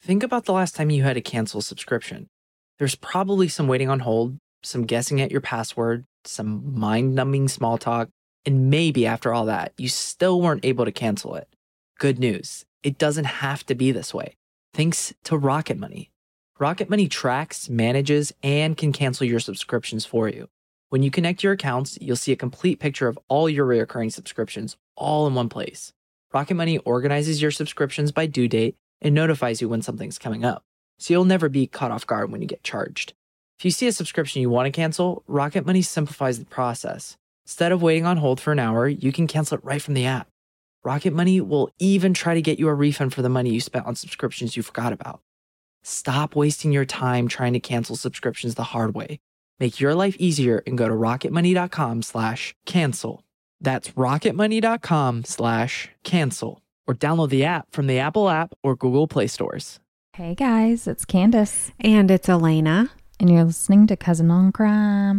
Think about the last time you had to cancel a subscription. There's probably some waiting on hold, some guessing at your password, some mind-numbing small talk, and maybe after all that, you still weren't able to cancel it. Good news, it doesn't have to be this way. Thanks to Rocket Money. Rocket Money tracks, manages, and can cancel your subscriptions for you. When you connect your accounts, you'll see a complete picture of all your recurring subscriptions all in one place. Rocket Money organizes your subscriptions by due date and notifies you when something's coming up, so you'll never be caught off guard when you get charged. If you see a subscription you want to cancel, Rocket Money simplifies the process. Instead of waiting on hold for an hour, you can cancel it right from the app. Rocket Money will even try to get you a refund for the money you spent on subscriptions you forgot about. Stop wasting your time trying to cancel subscriptions the hard way. Make your life easier and go to rocketmoney.com/cancel. That's rocketmoney.com/cancel. Or download the app from the Apple app or Google Play stores. Hey guys, it's Candace. And it's Elena. And you're listening to Cousin on Crime.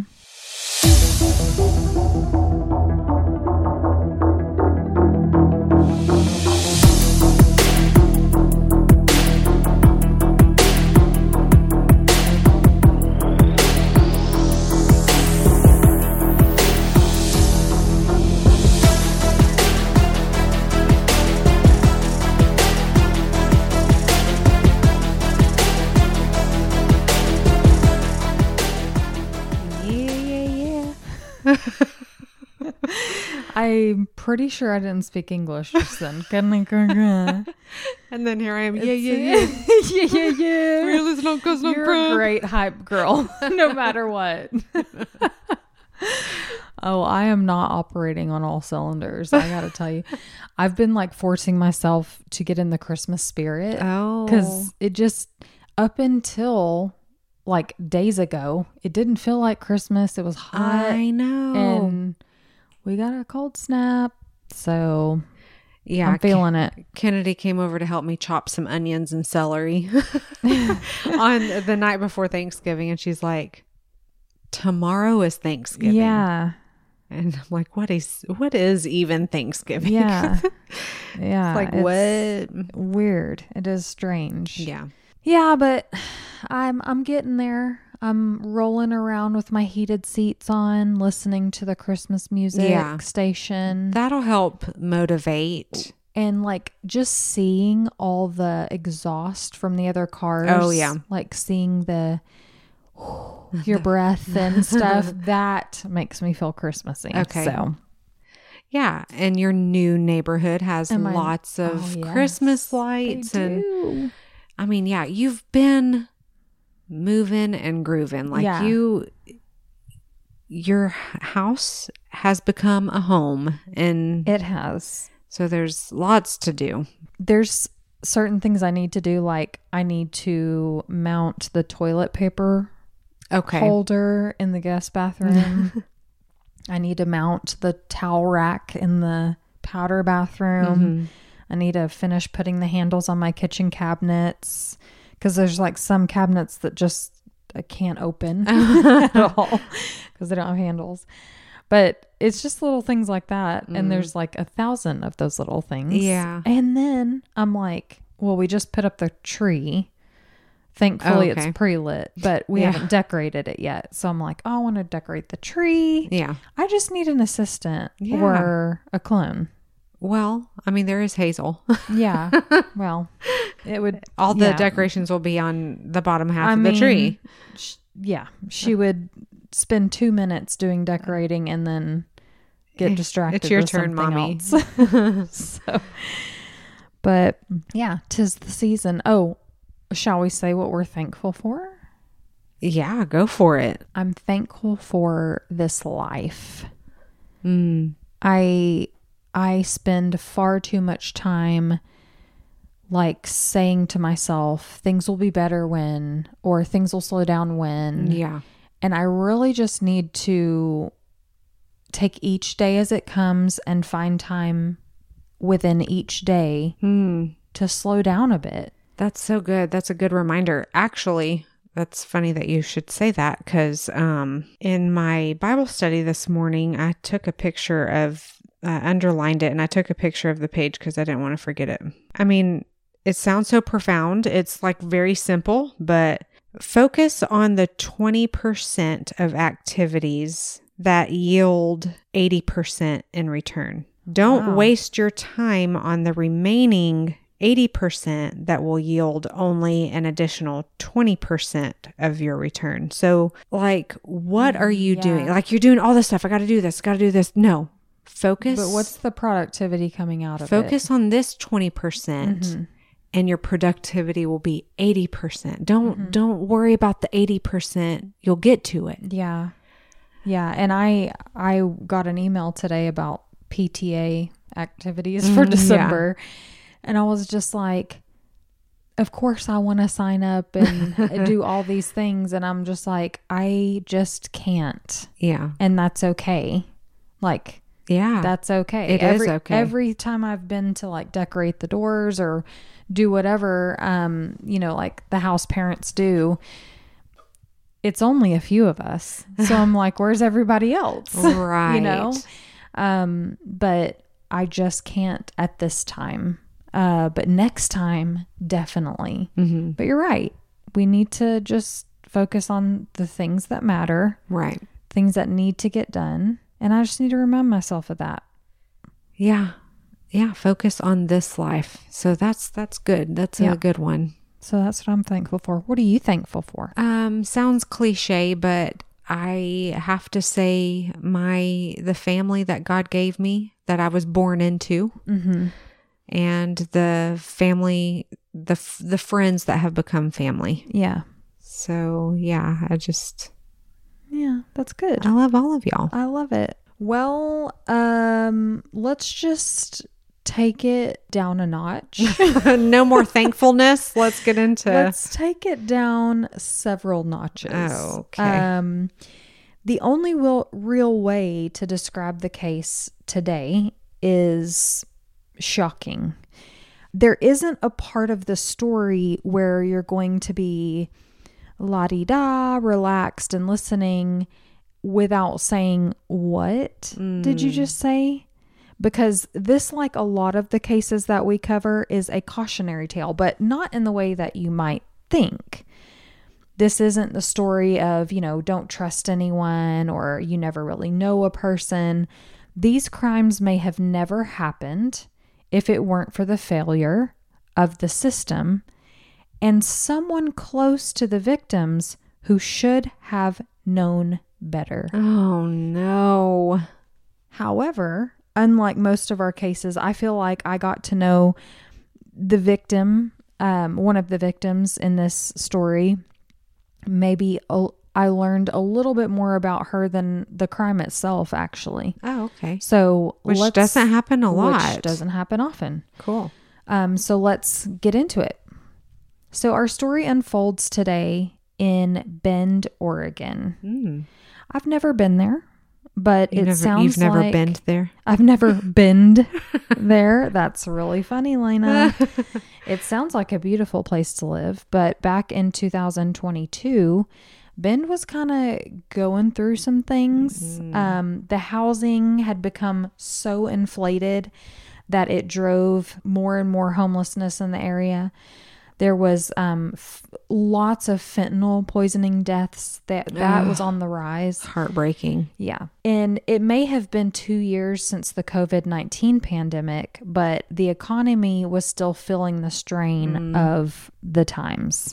I'm pretty sure I didn't speak English just then. And then here I am. Yeah. Yeah. You're listening to Cousin on You're Crime. a great hype girl, no matter what. Oh, I am not operating on all cylinders. I gotta tell you, I've been like forcing myself to get in the Christmas spirit. Oh. Because it just, up until like days ago, it didn't feel like Christmas. It was hot. I know. And we got a cold snap. So yeah, I'm feeling it. Kennedy came over to help me chop some onions and celery on the night before Thanksgiving. And she's like, tomorrow is Thanksgiving. Yeah. And I'm like, what is even Thanksgiving? Yeah. Yeah. Like, it's what? Weird. It is strange. Yeah. Yeah, but I'm getting there. I'm rolling around with my heated seats on, listening to the Christmas music station. That'll help motivate. And like just seeing all the exhaust from the other cars. Oh, yeah. Like seeing your breath and stuff. That makes me feel Christmassy. Okay. So. Yeah. And your new neighborhood has lots of Christmas lights. And I mean, yeah, you've been moving and grooving. Like your house has become a home. And it has. So there's lots to do. There's certain things I need to do. Like I need to mount the toilet paper holder in the guest bathroom. I need to mount the towel rack in the powder bathroom. Mm-hmm. I need to finish putting the handles on my kitchen cabinets. Because there's like some cabinets that just I can't open at all because they don't have handles. But it's just little things like that. And there's like 1,000 of those little things. Yeah. And then I'm like, well, we just put up the tree. Thankfully, it's pre-lit, but we haven't decorated it yet. So I'm like, oh, I want to decorate the tree. Yeah. I just need an assistant or a clone. Well, I mean, there is Hazel. Yeah. Well, it would. All the decorations will be on the bottom half of the tree. She would spend 2 minutes doing decorating and then get distracted. It's your with turn, something mommy. else. But yeah, 'tis the season. Oh, shall we say what we're thankful for? Yeah, go for it. I'm thankful for this life. I spend far too much time like saying to myself, things will be better when, or things will slow down when. Yeah. And I really just need to take each day as it comes and find time within each day to slow down a bit. That's so good. That's a good reminder. Actually, that's funny that you should say that because in my Bible study this morning, I took a picture of, underlined it, and I took a picture of the page because I didn't want to forget it. I mean, it sounds so profound. It's like very simple, but focus on the 20% of activities that yield 80% in return. Don't waste your time on the remaining 80% that will yield only an additional 20% of your return. So like, what are you doing? Like, you're doing all this stuff. I got to do this, got to do this. No, focus. But what's the productivity coming out of it? Focus on this 20%. And your productivity will be 80%. Don't worry about the 80%. You'll get to it. Yeah. Yeah. And I got an email today about PTA activities for December. Yeah. And I was just like, of course I want to sign up and do all these things. And I'm just like, I just can't. Yeah. And that's okay. Like, yeah, that's okay. It is okay. Every time I've been to like decorate the doors or do whatever, like the house parents do, it's only a few of us. So I'm like, where's everybody else? Right. But I just can't at this time. But next time, definitely. Mm-hmm. But you're right. We need to just focus on the things that matter. Right. Things that need to get done. And I just need to remind myself of that. Yeah. Yeah. Focus on this life. So that's good. That's a good one. So that's what I'm thankful for. What are you thankful for? Sounds cliche, but I have to say the family that God gave me, that I was born into, and the family, the friends that have become family. Yeah. So yeah, yeah, that's good. I love all of y'all. I love it. Well, let's just take it down a notch. No more thankfulness. Let's get into. Let's take it down several notches. Oh, okay. The only real way to describe the case today is shocking. There isn't a part of the story where you're going to be la-di-da, relaxed and listening without saying, what did you just say? Because this, like a lot of the cases that we cover, is a cautionary tale, but not in the way that you might think. This isn't the story of, don't trust anyone or you never really know a person. These crimes may have never happened if it weren't for the failure of the system and someone close to the victims who should have known better. Oh, no. However, unlike most of our cases, I feel like I got to know the victim, one of the victims in this story. Maybe I learned a little bit more about her than the crime itself, actually. Oh, okay. So which doesn't happen a lot. Which doesn't happen often. Cool. So let's get into it. So our story unfolds today in Bend, Oregon. I've never been there, but sounds like... You've never been there? I've never been there. That's really funny, Lena. It sounds like a beautiful place to live, but back in 2022, Bend was kind of going through some things. The housing had become so inflated that it drove more and more homelessness in the area. There was lots of fentanyl poisoning deaths that was on the rise. Heartbreaking. Yeah. And it may have been 2 years since the COVID-19 pandemic, but the economy was still feeling the strain of the times.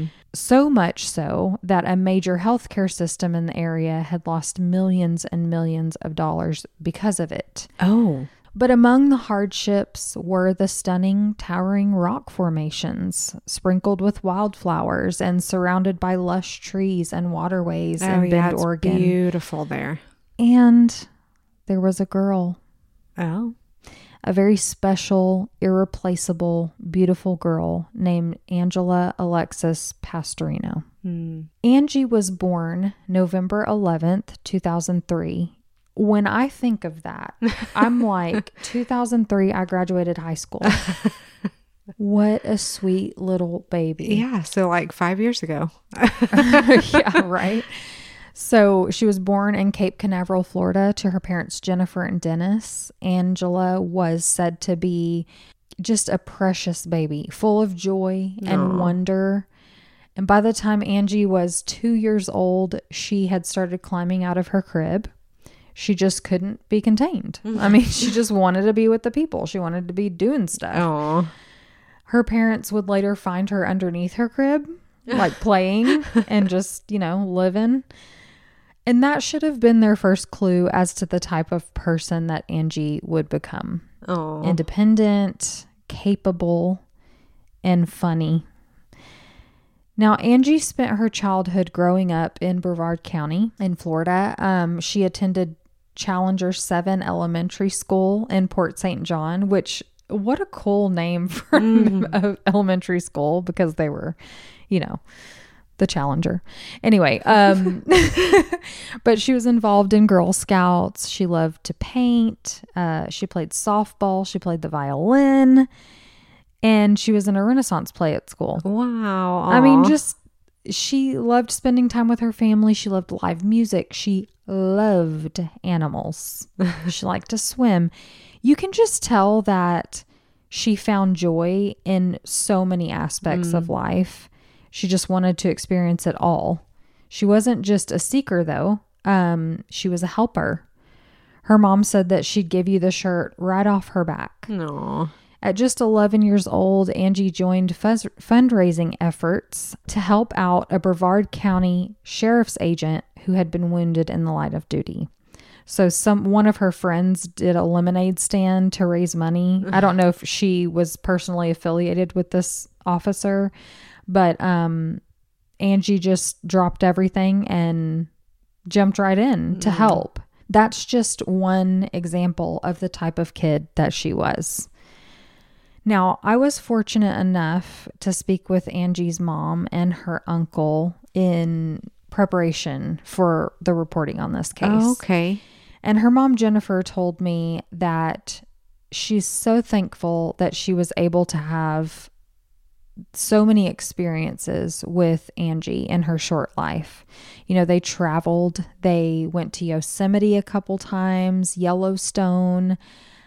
So much so that a major healthcare system in the area had lost millions and millions of dollars because of it. Oh. But among the hardships were the stunning, towering rock formations, sprinkled with wildflowers and surrounded by lush trees and waterways in Bend, Oregon. It's beautiful there. And there was a girl. Oh. A very special, irreplaceable, beautiful girl named Angela Alexis Pastorino. Angie was born November 11th, 2003. When I think of that, I'm like, 2003, I graduated high school. What a sweet little baby. Yeah, so like 5 years ago. Yeah, right. So she was born in Cape Canaveral, Florida, to her parents, Jennifer and Dennis. Angela was said to be just a precious baby, full of joy and Aw. wonder. And by the time Angie was 2 years old, she had started climbing out of her crib. She just couldn't be contained. I mean, she just wanted to be with the people. She wanted to be doing stuff. Oh, Her parents would later find her underneath her crib, like playing and just, living. And that should have been their first clue as to the type of person that Angie would become. oh, Independent, capable, and funny. Now, Angie spent her childhood growing up in Brevard County in Florida. She attended Challenger 7 Elementary School in Port St. John, which, what a cool name for an elementary school, because they were, the Challenger. Anyway, but she was involved in Girl Scouts. She loved to paint. She played softball. She played the violin. And she was in a Renaissance play at school. wow. I mean, Aw. she loved spending time with her family. She loved live music. She loved animals. She liked to swim. You can just tell that she found joy in so many aspects of life. She just wanted to experience it all. She wasn't just a seeker, though. She was a helper. Her mom said that she'd give you the shirt right off her back. No. At just 11 years old, Angie joined fundraising efforts to help out a Brevard County sheriff's agent who had been wounded in the line of duty. So one of her friends did a lemonade stand to raise money. I don't know if she was personally affiliated with this officer, but Angie just dropped everything and jumped right in to help. That's just one example of the type of kid that she was. Now, I was fortunate enough to speak with Angie's mom and her uncle in preparation for the reporting on this case. Oh, okay. And her mom, Jennifer, told me that she's so thankful that she was able to have so many experiences with Angie in her short life. They traveled. They went to Yosemite a couple times, Yellowstone,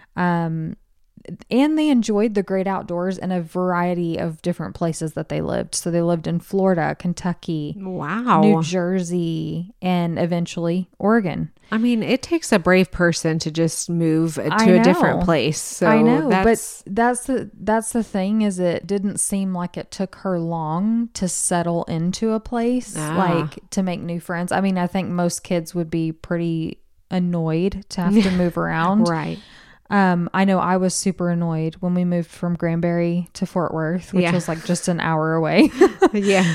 and they enjoyed the great outdoors in a variety of different places that they lived. So they lived in Florida, Kentucky, Wow. New Jersey, and eventually Oregon. I mean, it takes a brave person to just move to I a different know. place. So I know, that's, but that's the thing, is it didn't seem like it took her long to settle into a place, like to make new friends. I mean, I think most kids would be pretty annoyed to have to move around. right. I know I was super annoyed when we moved from Granbury to Fort Worth, which Yeah. was like just an hour away. Yeah.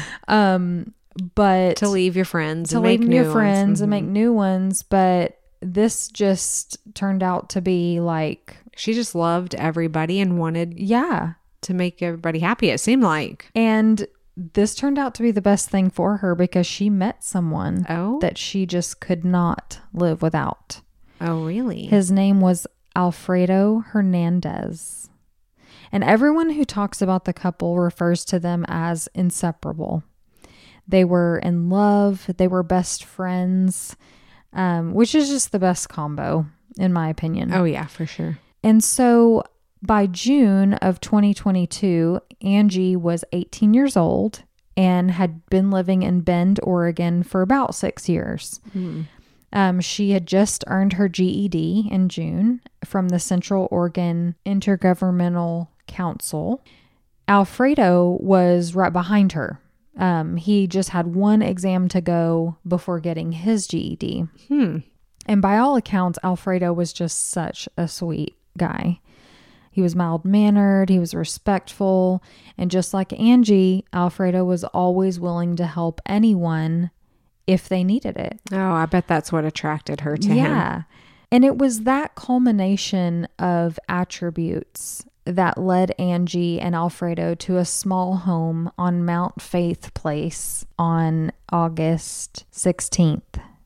But To leave your friends to and make leave new your friends ones. and make new ones. But this just turned out to be like, She just loved everybody and wanted yeah. to make everybody happy, it seemed like. And this turned out to be the best thing for her, because she met someone Oh? that she just could not live without. Oh, really? His name was Alfredo Hernandez. And everyone who talks about the couple refers to them as inseparable. They were in love. They were best friends, which is just the best combo, in my opinion. Oh, yeah, for sure. And so by June of 2022, Angie was 18 years old and had been living in Bend, Oregon for about 6 years. She had just earned her GED in June from the Central Oregon Intergovernmental Council. Alfredo was right behind her. He just had one exam to go before getting his GED. And by all accounts, Alfredo was just such a sweet guy. He was mild-mannered, he was respectful, and just like Angie, Alfredo was always willing to help anyone if they needed it. Oh, I bet that's what attracted her to him. Yeah. And it was that culmination of attributes that led Angie and Alfredo to a small home on Mount Faith Place on August 16th,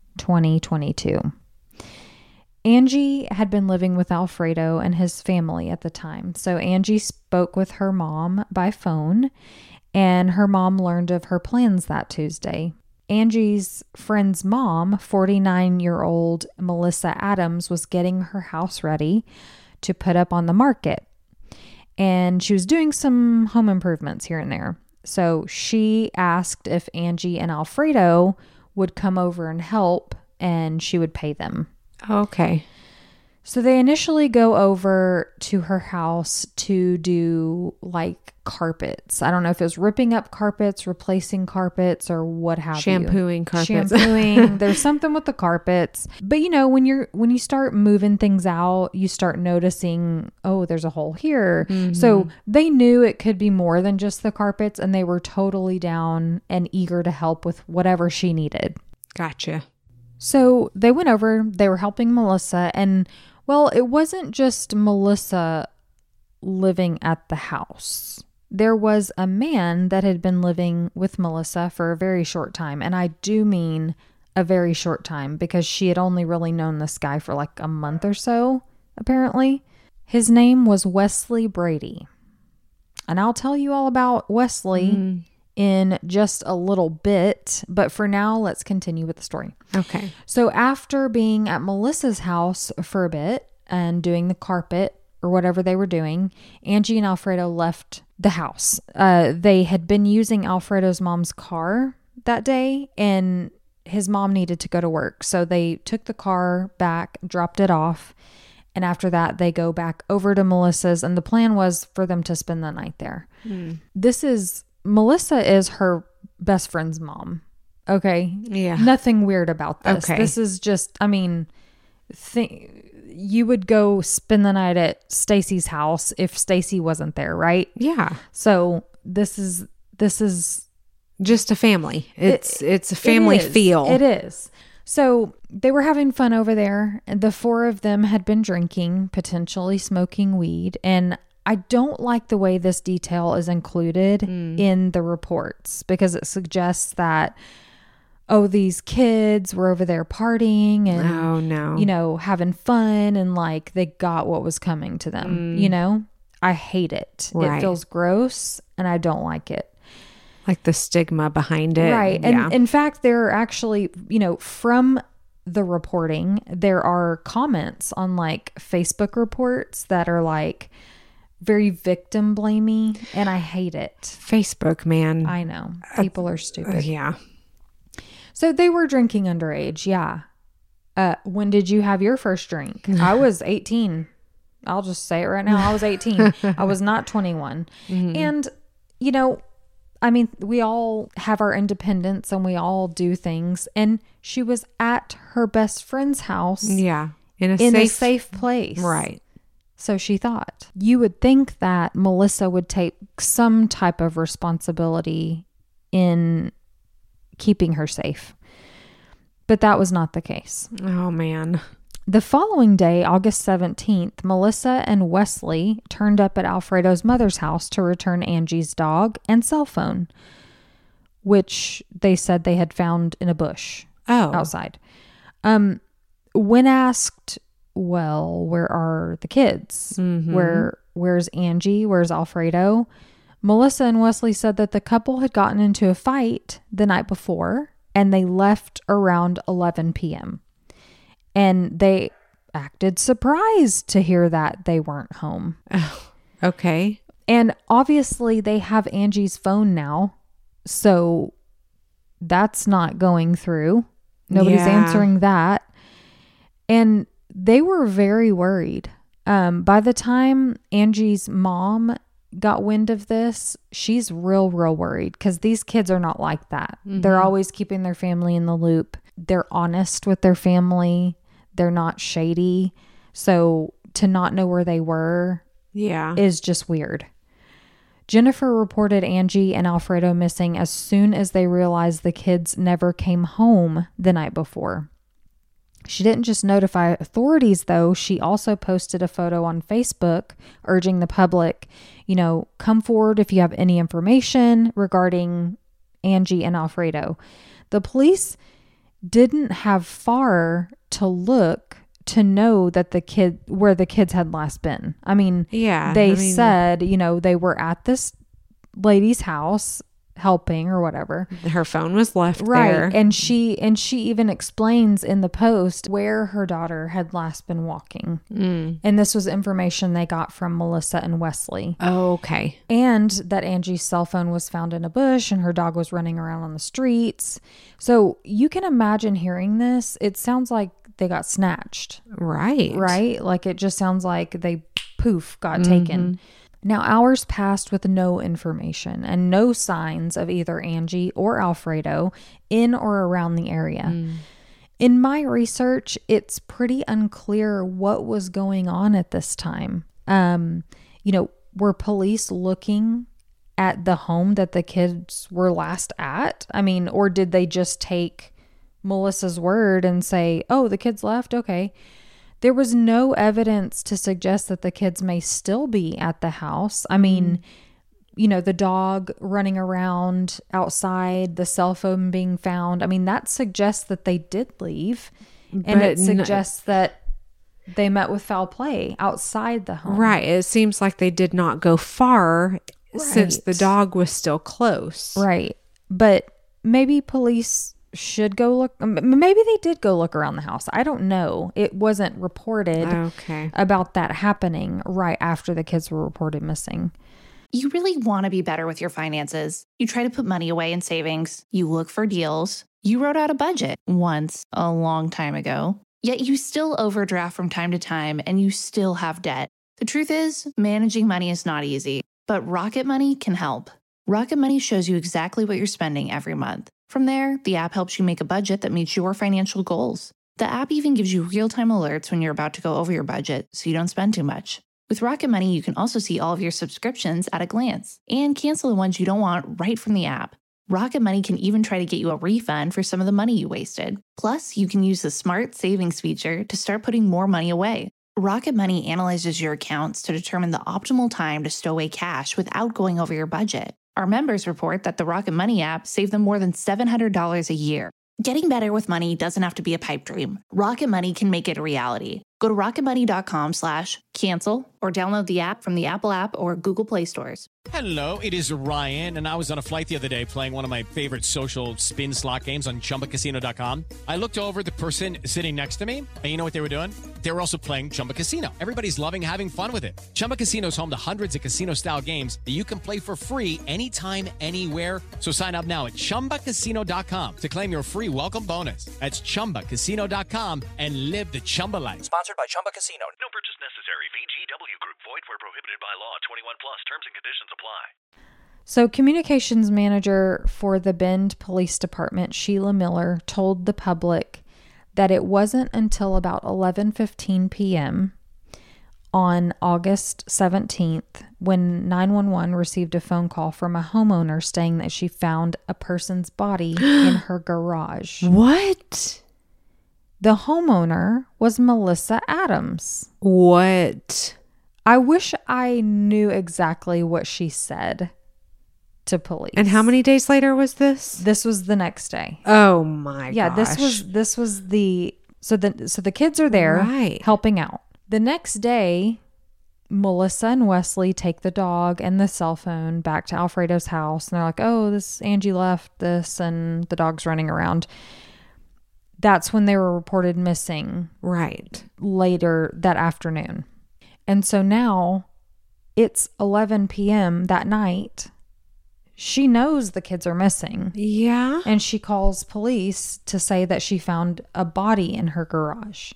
2022. Angie had been living with Alfredo and his family at the time. So Angie spoke with her mom by phone, and her mom learned of her plans that Tuesday. Angie's friend's mom, 49-year-old Melissa Adams, was getting her house ready to put up on the market. and she was doing some home improvements here and there. So she asked if Angie and Alfredo would come over and help, and she would pay them. Okay. So they initially go over to her house to do like carpets. I don't know if it was ripping up carpets, replacing carpets, or what have Shampooing carpets. Shampooing. There's something with the carpets. But you know, when you start moving things out, you start noticing, oh, there's a hole here. Mm-hmm. So they knew it could be more than just the carpets, and they were totally down and eager to help with whatever she needed. Gotcha. So they went over, they were helping Melissa, and well, it wasn't just Melissa living at the house. There was a man that had been living with Melissa for a very short time. And I do mean a very short time, because she had only really known this guy for like a month or so, apparently. His name was Wesley Brady. And I'll tell you all about Wesley in just a little bit. But for now, let's continue with the story. Okay. So after being at Melissa's house for a bit and doing the carpet or whatever they were doing, Angie and Alfredo left the house. They had been using Alfredo's mom's car that day, and his mom needed to go to work. So they took the car back, dropped it off. And after that, they go back over to Melissa's, and the plan was for them to spend the night there. Melissa is her best friend's mom. Okay. Yeah. Nothing weird about this. Okay. This is just, I mean, you would go spend the night at Stacy's house if Stacy wasn't there, right? Yeah. So this is Just a family. It's a family feel. It is. So they were having fun over there, and the four of them had been drinking, potentially smoking weed. And I don't like the way this detail is included in the reports, because it suggests that, oh, these kids were over there partying and, you know, having fun, and like they got what was coming to them. You know, I hate it. Right. It feels gross, and I don't like it. Like the stigma behind it. Right. Yeah. And in fact, there are actually, you know, from the reporting, there are comments on like Facebook reports that are like very victim blamey, and I hate it. Facebook, man. I know. People are stupid. Yeah. So they were drinking underage. Yeah. When did you have your first drink? I was 18. I'll just say it right now. I was 18. I was not 21. And, you know, I mean, we all have our independence and we all do things. And she was at her best friend's house. Yeah. In a safe place. Right. So she thought. You would think that Melissa would take some type of responsibility in keeping her safe. But that was not the case. Oh, man. The following day, August 17th, Melissa and Wesley turned up at Alfredo's mother's house to return Angie's dog and cell phone, which they said they had found in a bush outside. When asked, well, where are the kids? Where's Angie? Where's Alfredo? Melissa and Wesley said that the couple had gotten into a fight the night before, and they left around 11 p.m. And they acted surprised to hear that they weren't home. Oh, okay. And obviously they have Angie's phone now, so that's not going through. Nobody's answering that. And they were very worried. By the time Angie's mom got wind of this, she's real worried, because these kids are not like that. They're always keeping their family in the loop. They're honest with their family. They're not shady. So to not know where they were is just weird. Jennifer reported Angie and Alfredo missing as soon as they realized the kids never came home the night before. She didn't just notify authorities, though. She also posted a photo on Facebook urging the public, you know, come forward if you have any information regarding Angie and Alfredo. The police didn't have far to look to know that where the kids had last been. I mean, they said, you know, they were at this lady's house helping or whatever. Her phone was left Right. there. And she even explains in the post where her daughter had last been walking. And this was information they got from Melissa and Wesley. Okay. And that Angie's cell phone was found in a bush and her dog was running around on the streets. So you can imagine hearing this. It sounds like they got snatched. Right. Right? Like it just sounds like they got taken. Now, hours passed with no information and no signs of either Angie or Alfredo in or around the area. In my research, it's pretty unclear what was going on at this time. Were police looking at the home that the kids were last at? I mean, or did they just take Melissa's word and say, oh, the kids left? Okay. There was no evidence to suggest that the kids may still be at the house. I mean, the dog running around outside, the cell phone being found. I mean, that suggests that they did leave. And it suggests that they met with foul play outside the home. Right. It seems like they did not go far since the Right. dog was still close. Right. But maybe police should go look. Maybe they did go look around the house. I don't know. It wasn't reported about that happening right after the kids were reported missing. You really want to be better with your finances. You try to put money away in savings. You look for deals. You wrote out a budget once a long time ago. Yet you still overdraft from time to time and you still have debt. The truth is, managing money is not easy, but Rocket Money can help. Rocket Money shows you exactly what you're spending every month. From there, the app helps you make a budget that meets your financial goals. The app even gives you real-time alerts when you're about to go over your budget so you don't spend too much. With Rocket Money, you can also see all of your subscriptions at a glance and cancel the ones you don't want right from the app. Rocket Money can even try to get you a refund for some of the money you wasted. Plus, you can use the Smart Savings feature to start putting more money away. Rocket Money analyzes your accounts to determine the optimal time to stow away cash without going over your budget. Our members report that the Rocket Money app saved them more than $700 a year. Getting better with money doesn't have to be a pipe dream. Rocket Money can make it a reality. Go to rocketmoney.com/cancel or download the app from the Apple app or Google Play stores. Hello, it is Ryan, and I was on a flight the other day playing one of my favorite social spin slot games on ChumbaCasino.com. I looked over at the person sitting next to me, and you know what they were doing? They were also playing Chumba Casino. Everybody's loving having fun with it. Chumba Casino is home to hundreds of casino-style games that you can play for free anytime, anywhere. So sign up now at ChumbaCasino.com to claim your free welcome bonus. That's ChumbaCasino.com and live the Chumba life. Sponsored by Chumba Casino. No purchase necessary. VGW Group. Void where prohibited by law. 21 plus. Terms and conditions apply. So communications manager for the Bend Police Department, Sheila Miller, told the public that it wasn't until about 11:15 p.m. on August 17th when 911 received a phone call from a homeowner saying that she found a person's body in her garage. What? The homeowner was Melissa Adams. What? I wish I knew exactly what she said to police. And how many days later was this? This was the next day. Oh my Yeah, gosh. this was the so the kids are there Right. helping out. The next day, Melissa and Wesley take the dog and the cell phone back to Alfredo's house, and they're like, "Oh, this Angie left this, and the dog's running around." That's when they were reported missing. Right. Later that afternoon, and so now it's 11 p.m. that night. She knows the kids are missing. Yeah. And she calls police to say that she found a body in her garage.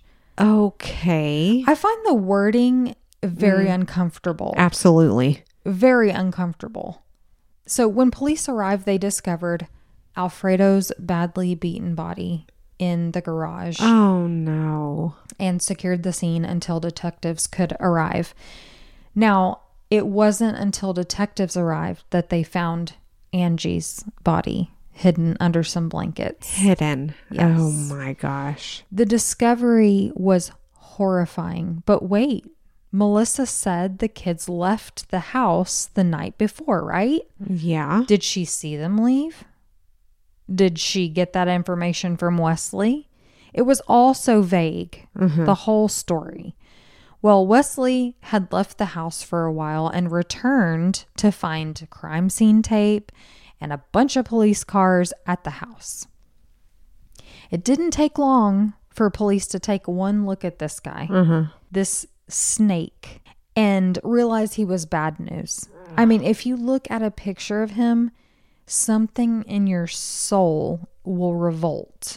Okay. I find the wording very uncomfortable. Absolutely. Very uncomfortable. So when police arrived, they discovered Alfredo's badly beaten body in the garage Oh no. and secured the scene until detectives could arrive. Now, it wasn't until detectives arrived that they found Angie's body hidden under some blankets. Hidden. Yes. Oh my gosh. The discovery was horrifying. But wait, Melissa said the kids left the house the night before, right? Yeah. Did she see them leave? Did she get that information from Wesley? It was all so vague, the whole story. Well, Wesley had left the house for a while and returned to find crime scene tape and a bunch of police cars at the house. It didn't take long for police to take one look at this guy, this snake, and realize he was bad news. I mean, if you look at a picture of him, something in your soul will revolt.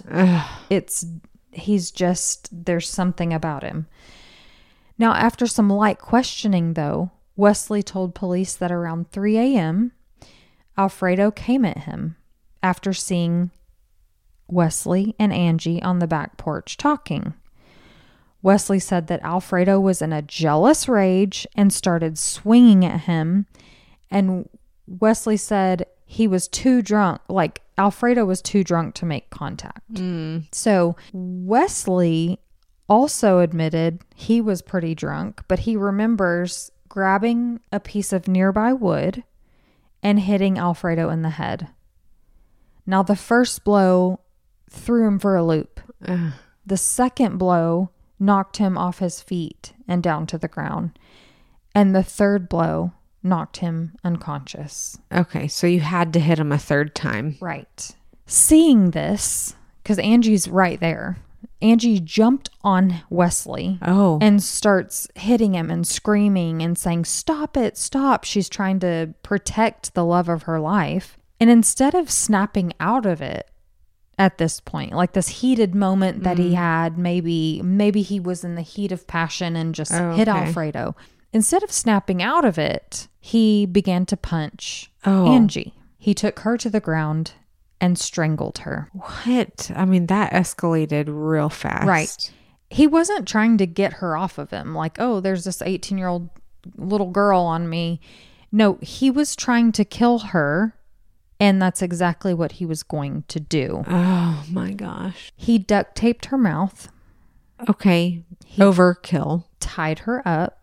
There's something about him. Now, after some light questioning, though, Wesley told police that around 3 a.m., Alfredo came at him after seeing Wesley and Angie on the back porch talking. Wesley said that Alfredo was in a jealous rage and started swinging at him. And Wesley said he was too drunk, like Alfredo was too drunk to make contact. So Wesley also admitted he was pretty drunk, but he remembers grabbing a piece of nearby wood and hitting Alfredo in the head. Now, the first blow threw him for a loop. The second blow knocked him off his feet and down to the ground. And the third blow knocked him unconscious. Okay, so you had to hit him a third time. Right. Seeing this, because Angie's right there, Angie jumped on Wesley and starts hitting him and screaming and saying, "Stop it, stop." She's trying to protect the love of her life. And instead of snapping out of it at this point, like this heated moment that he had, maybe he was in the heat of passion and just hit Alfredo. Instead of snapping out of it, he began to punch Angie. He took her to the ground and strangled her. What? I mean, that escalated real fast. Right. He wasn't trying to get her off of him. Like, oh, there's this 18-year-old little girl on me. No, he was trying to kill her. And that's exactly what he was going to do. Oh my gosh. He duct taped her mouth. Okay. Overkill. Tied her up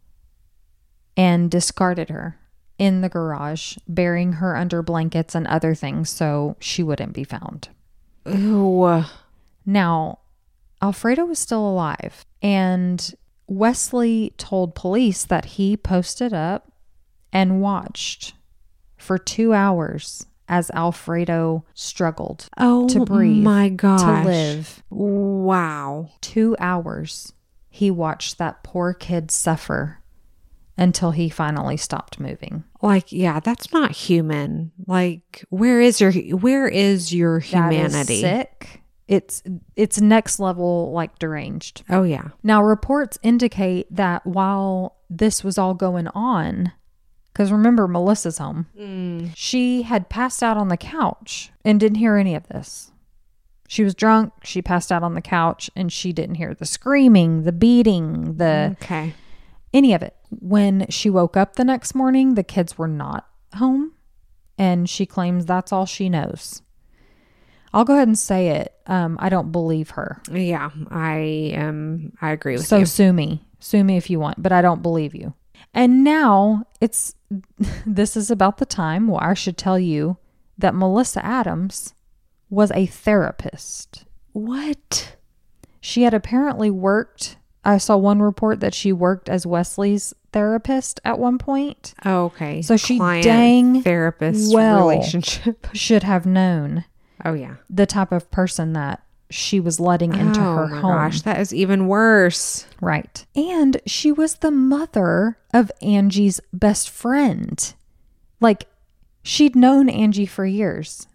and discarded her in the garage, burying her under blankets and other things so she wouldn't be found. Ew. Now, Alfredo was still alive, and Wesley told police that he posted up and watched for 2 hours as Alfredo struggled to breathe, my gosh, to live. Wow. 2 hours. He watched that poor kid suffer until he finally stopped moving. Like, yeah, that's not human. Like, where is your humanity? That is sick. It's next level, like deranged. Oh yeah. Now, reports indicate that while this was all going on, because remember, Melissa's home, she had passed out on the couch and didn't hear any of this. She was drunk. She passed out on the couch and she didn't hear the screaming, the beating, any of it. When she woke up the next morning, the kids were not home, and she claims that's all she knows. I'll go ahead and say it. I don't believe her. Yeah, I agree with you. So sue me if you want, but I don't believe you. And now this is about the time where I should tell you that Melissa Adams was a therapist. What? She had apparently worked. I saw one report that she worked as Wesley's therapist at one point. Oh, okay. So she therapist relationship should have known. Oh yeah. The type of person that she was letting into her home. Oh my gosh, that is even worse. Right. And she was the mother of Angie's best friend. Like, she'd known Angie for years.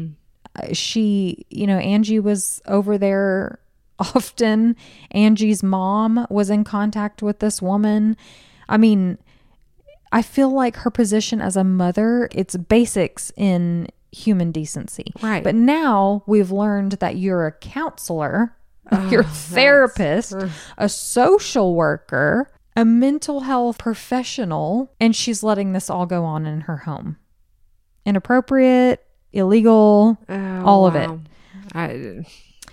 Angie was over there often. Angie's mom was in contact with this woman. I mean, I feel like her position as a mother, it's basics in human decency. Right. But now we've learned that you're a counselor, you're a therapist, a social worker, a mental health professional, and she's letting this all go on in her home. Inappropriate, illegal, all of it.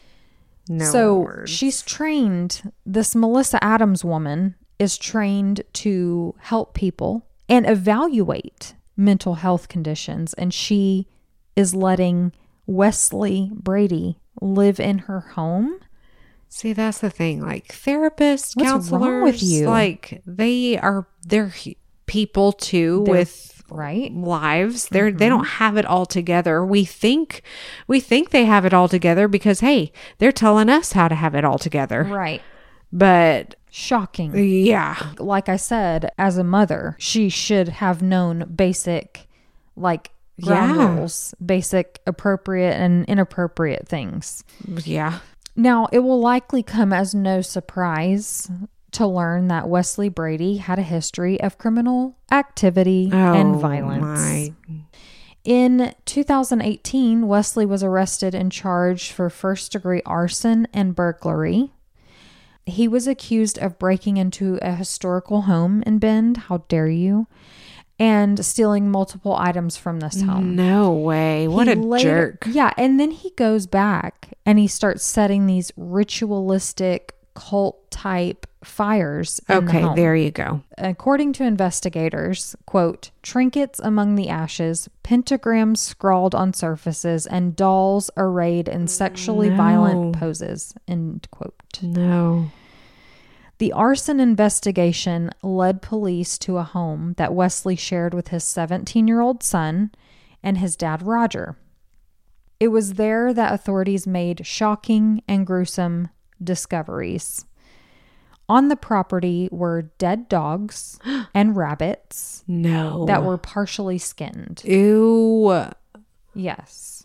She's trained, this Melissa Adams woman is trained to help people and evaluate mental health conditions, and she is letting Wesley Brady live in her home. See, that's the thing. Like, therapists, What's counselors, wrong with you? Like, they're people too, with right? lives. They don't have it all together. We think they have it all together because, hey, they're telling us how to have it all together. Right. But Shocking. yeah, Like I said, as a mother, she should have known basic, like, ground Yeah. rules, basic appropriate and inappropriate things. yeah. Now, it will likely come as no surprise to learn that Wesley Brady had a history of criminal activity and violence. My. In 2018, Wesley was arrested and charged for first-degree arson and burglary. He was accused of breaking into a historical home in Bend, how dare you, and stealing multiple items from this home. No way. What He a jerk. Yeah, and then he goes back and he starts setting these ritualistic cult-type fires in the Okay, home. there you go. According to investigators, quote, trinkets among the ashes, pentagrams scrawled on surfaces, and dolls arrayed in sexually violent poses, end quote. No. The arson investigation led police to a home that Wesley shared with his 17-year-old son and his dad, Roger. It was there that authorities made shocking and gruesome discoveries. On the property were dead dogs and rabbits No. that were partially skinned. Ew. Yes.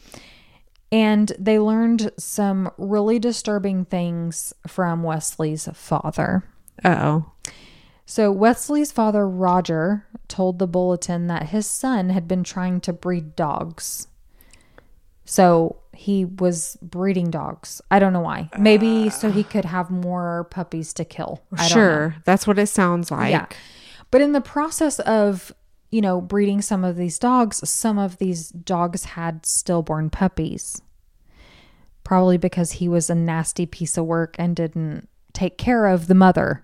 And they learned some really disturbing things from Wesley's father. Uh-oh. So Wesley's father, Roger, told the Bulletin that his son had been trying to breed dogs. So he was breeding dogs. I don't know why. Maybe so he could have more puppies to kill. I don't know. Sure. That's what it sounds like. Yeah. But in the process of, breeding some of these dogs had stillborn puppies. Probably because he was a nasty piece of work and didn't take care of the mother,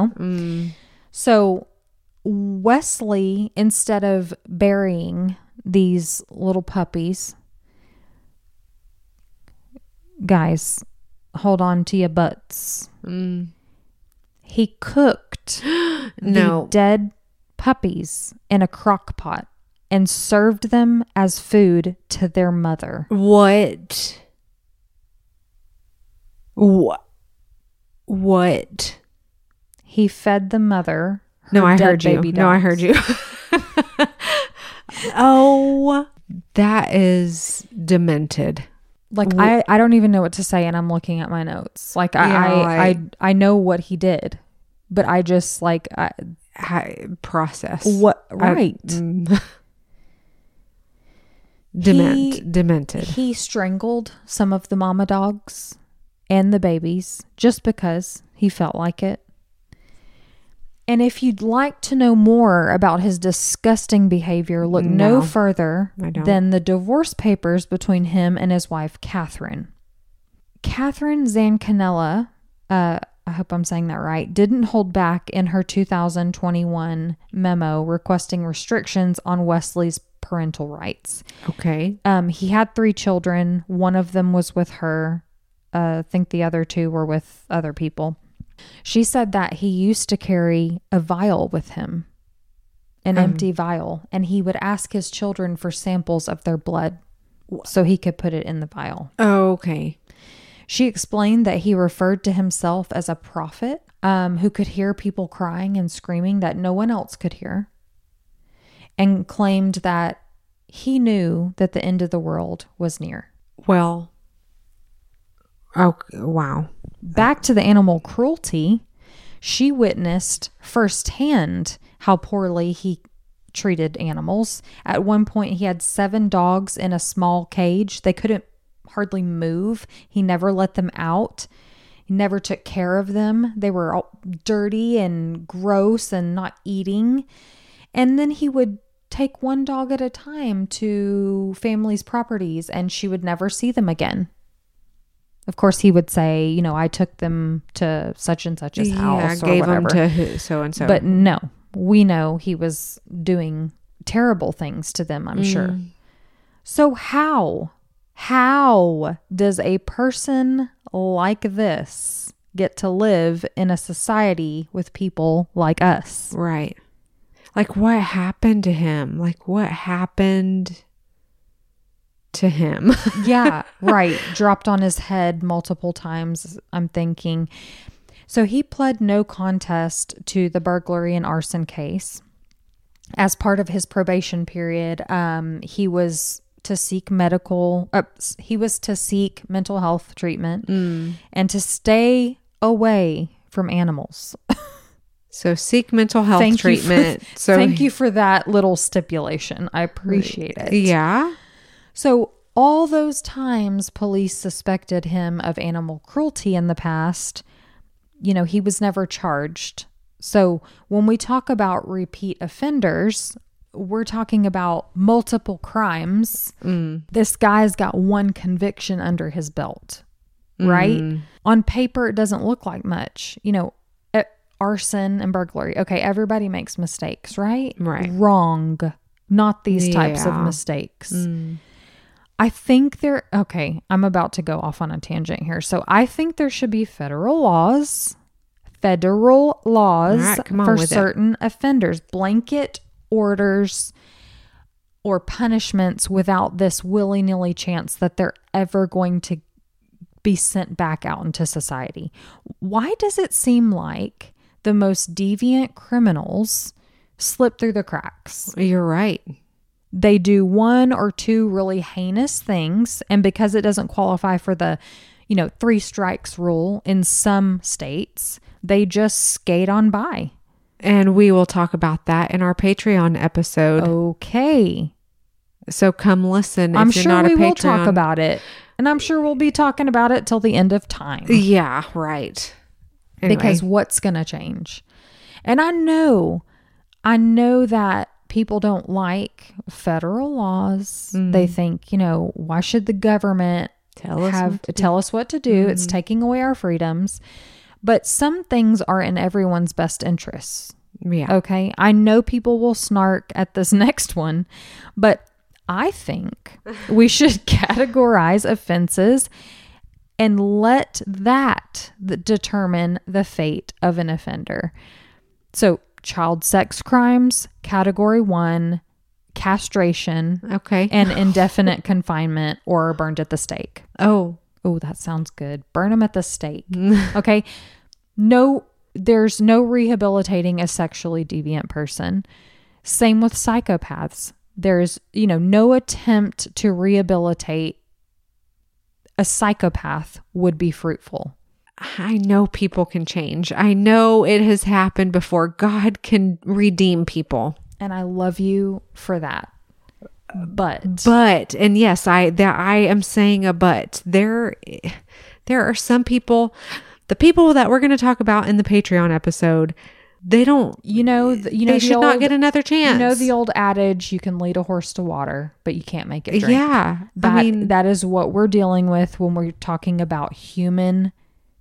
So Wesley, instead of burying these little puppies, guys, hold on to your butts. He cooked No. the dead puppies in a crock pot and served them as food to their mother. What? What? He fed the mother her No, I dead heard you. baby No, I dogs. heard you. Oh, that is demented. Like I don't even know what to say, and I'm looking at my notes. Like I know what he did, but I just Process. what right. Demented. He strangled some of the mama dogs and the babies just because he felt like it. And if you'd like to know more about his disgusting behavior, look no further I don't. than the divorce papers between him and his wife, Catherine. Catherine Zancanella, I hope I'm saying that right, didn't hold back in her 2021 memo requesting restrictions on Wesley's parental rights. Okay. He had 3 children. One of them was with her. I think the other 2 were with other people. She said that he used to carry a vial with him, an empty vial, and he would ask his children for samples of their blood so he could put it in the vial. Oh, okay. She explained that he referred to himself as a prophet who could hear people crying and screaming that no one else could hear, and claimed that he knew that the end of the world was near. Well, oh, wow. Back to the animal cruelty, she witnessed firsthand how poorly he treated animals. At one point, he had 7 dogs in a small cage. They couldn't hardly move. He never let them out. He never took care of them. They were all dirty and gross and not eating. And then he would take one dog at a time to families' properties, and she would never see them again. Of course, he would say, I took them to such and such's house or gave whatever. them to who, so and so. But no, we know he was doing terrible things to them, I'm sure. So how does a person like this get to live in a society with people like us? Right. Like, what happened to him? Like, what happened to him? Yeah, right. Dropped on his head multiple times, I'm thinking. So he pled no contest to the burglary and arson case. As part of his probation period, he was to seek mental health treatment and to stay away from animals. So seek mental health treatment. Thank you for that little stipulation. I appreciate it. Yeah. So all those times police suspected him of animal cruelty in the past, he was never charged. So when we talk about repeat offenders, we're talking about multiple crimes. This guy's got one conviction under his belt, right? On paper, it doesn't look like much. Arson and burglary. Okay, everybody makes mistakes, right? Right. Wrong. Not these types of mistakes. I think I'm about to go off on a tangent here. So I think there should be federal laws for certain offenders, blanket orders or punishments without this willy-nilly chance that they're ever going to be sent back out into society. Why does it seem like the most deviant criminals slip through the cracks? You're right. They do one or two really heinous things, and because it doesn't qualify for the 3 strikes rule in some states, they just skate on by. And we will talk about that in our Patreon episode. Okay. So come listen. I'm if you're sure not a we will Patreon. talk about it. And I'm sure we'll be talking about it till the end of time. Yeah, right. Anyway. Because what's going to change? And I know that people don't like federal laws. They think, why should the government tell us what to do? It's taking away our freedoms. But some things are in everyone's best interests. Yeah. Okay. I know people will snark at this next one, but I think we should categorize offenses and let that determine the fate of an offender. So child sex crimes, category 1, castration, okay, and indefinite confinement or burned at the stake. Oh, that sounds good. Burn them at the stake. Okay. There's no rehabilitating a sexually deviant person. Same with psychopaths. There's, no attempt to rehabilitate a psychopath would be fruitful. I know people can change. I know it has happened before. God can redeem people. And I love you for that. But, and yes, I am saying a but. There are some people, the people that we're going to talk about in the Patreon episode, they don't, they should not get another chance. The old adage, you can lead a horse to water, but you can't make it drink. Yeah. That is what we're dealing with when we're talking about humankind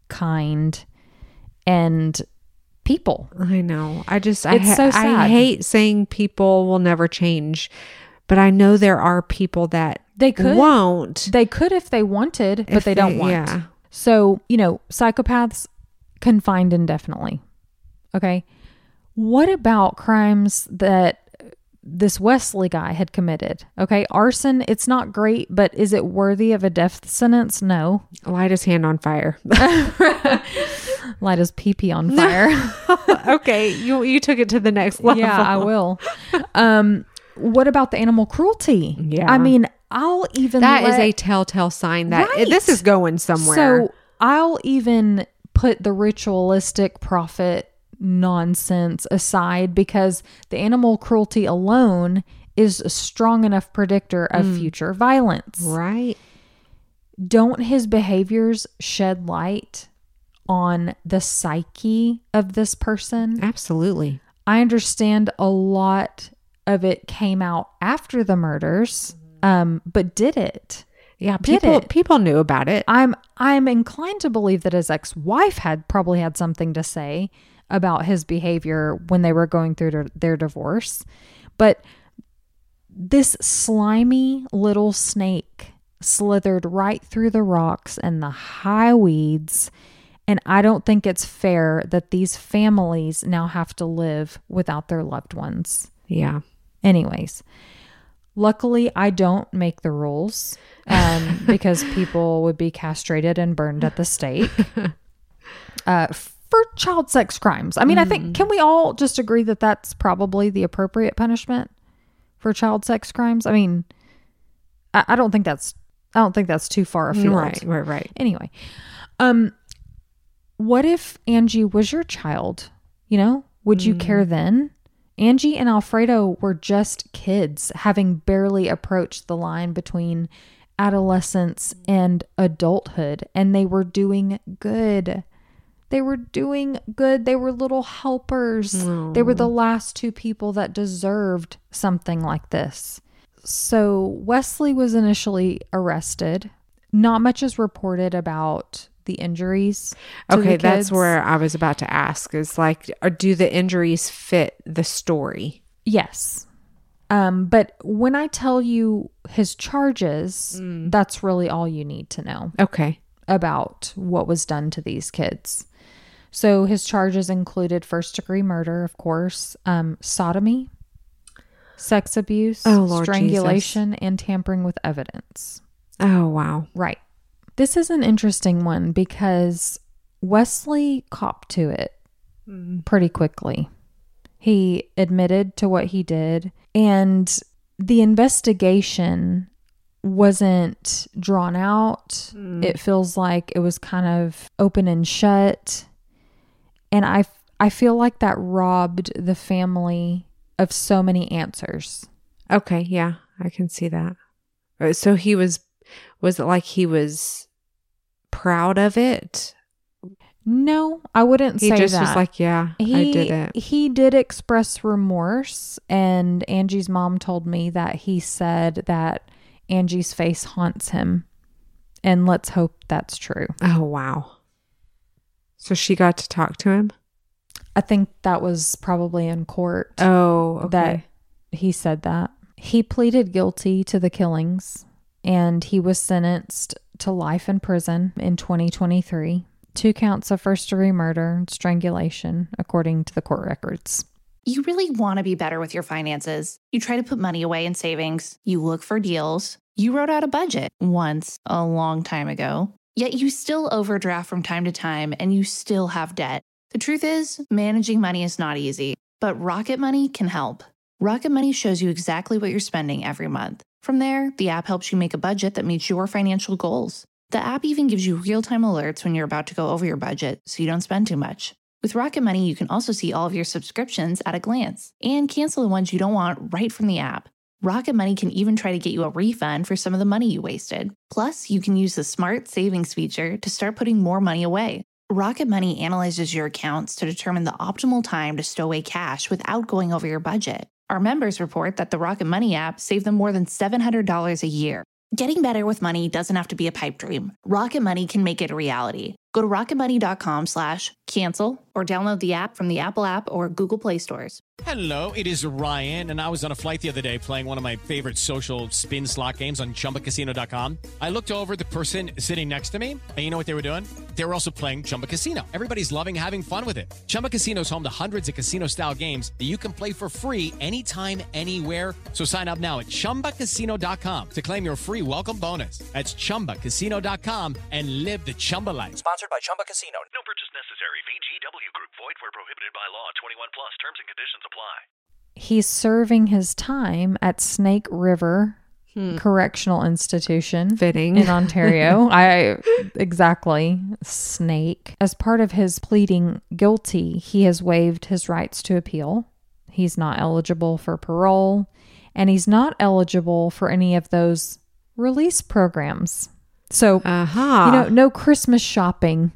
and people. I know. It's so sad. I hate saying people will never change, but I know there are people that won't. They could if they wanted, but they don't want. Yeah. So, psychopaths confined indefinitely. Okay. What about crimes that this Wesley guy had committed? Okay. Arson, it's not great, but is it worthy of a death sentence? No. Light his hand on fire. Light his pee-pee on fire. Okay. You took it to the next level. Yeah, I will. What about the animal cruelty? Yeah. I mean, I'll even That is a telltale sign that this is going somewhere. So I'll even put the ritualistic profit nonsense aside because the animal cruelty alone is a strong enough predictor of future violence. Right. Don't his behaviors shed light on the psyche of this person? Absolutely. I understand a lot of it came out after the murders, but did it? Yeah, people knew about it. I'm inclined to believe that his ex-wife probably had something to say about his behavior when they were going through their divorce. But this slimy little snake slithered right through the rocks and the high weeds And I don't think it's fair that these families now have to live without their loved ones. Yeah. Anyways, luckily I don't make the rules because people would be castrated and burned at the stake for child sex crimes. I mean, I think, can we all just agree that that's probably the appropriate punishment for child sex crimes? I mean, I don't think that's too far afield. Right. Anyway, what if Angie was your child? You know, would you care then? Angie and Alfredo were just kids, having barely approached the line between adolescence and adulthood, and they were doing good. They were little helpers. They were the last two people that deserved something like this. So Wesley was initially arrested. Not much is reported about the injuries to the kids. That's where I was about to ask, is like, do the injuries fit the story? Yes. But when I tell you his charges, that's really all you need to know. Okay. About what was done to these kids. So his charges included first-degree murder, of course, sodomy, sex abuse, strangulation, and tampering with evidence. Oh, wow. Right. This is an interesting one because Wesley copped to it pretty quickly. He admitted to what he did, and the investigation wasn't drawn out. It feels like it was kind of open and shut. And I feel like that robbed the family of so many answers. Okay, yeah, I can see that. So was it like he was proud of it? No, I wouldn't say that. He just was like, yeah, I did it. He did express remorse, and Angie's mom told me that he said that Angie's face haunts him, and let's hope that's true. Oh, wow. So she got to talk to him? I think that was probably in court. Oh, okay. That he said that. He pleaded guilty to the killings, and he was sentenced to life in prison in 2023. 2 counts of first-degree murder and strangulation, according to the court records. You really want to be better with your finances. You try to put money away in savings. You look for deals. You wrote out a budget once a long time ago. Yet you still overdraft from time to time and you still have debt. The truth is, managing money is not easy, but Rocket Money can help. Rocket Money shows you exactly what you're spending every month. From there, the app helps you make a budget that meets your financial goals. The app even gives you real-time alerts when you're about to go over your budget so you don't spend too much. With Rocket Money, you can also see all of your subscriptions at a glance and cancel the ones you don't want right from the app. Rocket Money can even try to get you a refund for some of the money you wasted. Plus, you can use the Smart Savings feature to start putting more money away. Rocket Money analyzes your accounts to determine the optimal time to stow away cash without going over your budget. Our members report that the Rocket Money app saved them more than $700 a year. Getting better with money doesn't have to be a pipe dream. Rocket Money can make it a reality. Go to rocketmoney.com/cancel or download the app from the Apple App or Google Play stores. Hello, it is Ryan, and I was on a flight the other day playing one of my favorite social spin slot games on ChumbaCasino.com. I looked over at the person sitting next to me, and you know what they were doing? They were also playing Chumba Casino. Everybody's loving having fun with it. Chumba Casino is home to hundreds of casino-style games that you can play for free anytime, anywhere. So sign up now at ChumbaCasino.com to claim your free welcome bonus. That's ChumbaCasino.com and live the Chumba life. Sponsored by Chumba Casino. No purchase necessary. VGW Group. Void where prohibited by law. 21 plus. Terms and conditions apply. He's serving his time at Snake River Correctional Institution. Fitting. In Ontario. Exactly. Snake. As part of his pleading guilty, he has waived his rights to appeal. He's not eligible for parole, and he's not eligible for any of those release programs. So, no Christmas shopping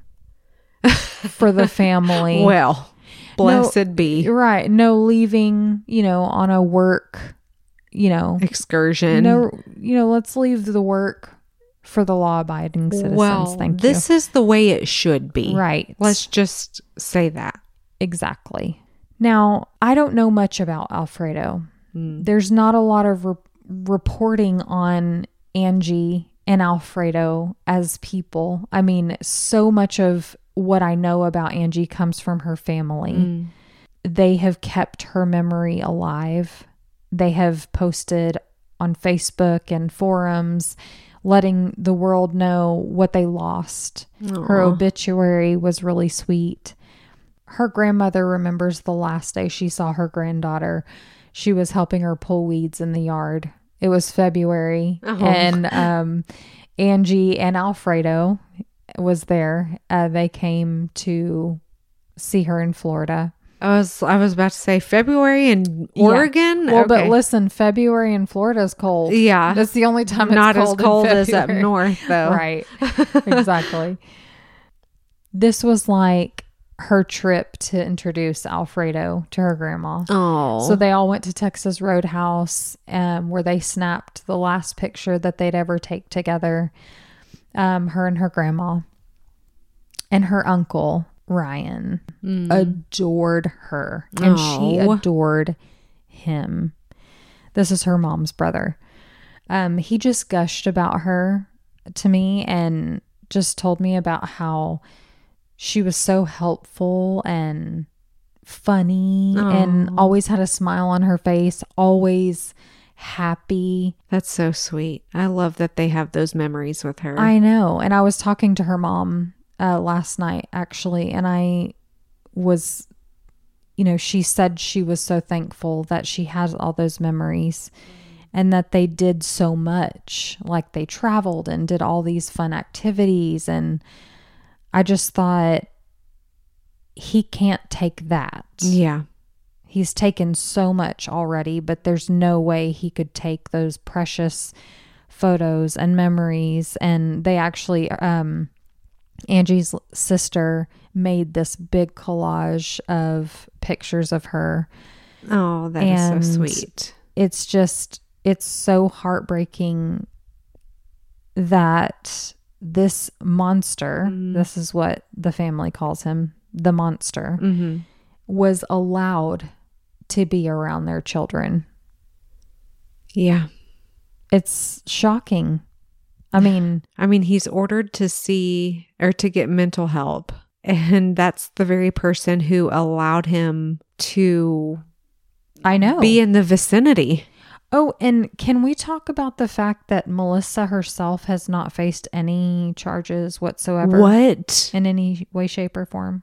for the family. Well, blessed be. Right. No leaving, on a work, excursion. No, let's leave the work for the law-abiding citizens. Well, Thank you. This is the way it should be. Right. Let's just say that. Exactly. Now, I don't know much about Alfredo. There's not a lot of reporting on Angie and Alfredo as people. I mean, so much of what I know about Angie comes from her family. They have kept her memory alive. They have posted on Facebook and forums, letting the world know what they lost. Aww. Her obituary was really sweet. Her grandmother remembers the last day she saw her granddaughter. She was helping her pull weeds in the yard. It was February, and Angie and Alfredo was there. They came to see her in Florida. I was about to say February in Oregon. Well, but listen, February in Florida is cold. Yeah, that's the only time it's not cold as cold in as up February. north, though. Right? Exactly. This was like her trip to introduce Alfredo to her grandma. Oh, So they all went to Texas Roadhouse, where they snapped the last picture that they'd ever take together. Her and her grandma, and her uncle Ryan adored her, and she adored him. This is her mom's brother. He just gushed about her to me and just told me about how she was so helpful and funny and always had a smile on her face, always happy. that's so sweet. I love that they have those memories with her. I know. And I was talking to her mom last night, actually, and I was, she said she was so thankful that she has all those memories and that they did so much. Like they traveled and did all these fun activities. And I just thought, he can't take that. Yeah. He's taken so much already, but there's no way he could take those precious photos and memories. And they actually, Angie's sister made this big collage of pictures of her. Oh, that is so sweet. It's so heartbreaking that this monster, this is what the family calls him, the monster, was allowed to be around their children. Yeah. It's shocking. I mean, he's ordered to see or to get mental help. And that's the very person who allowed him to I know. be in the vicinity. Oh, and can we talk about the fact that Melissa herself has not faced any charges whatsoever? What? In any way, shape, or form?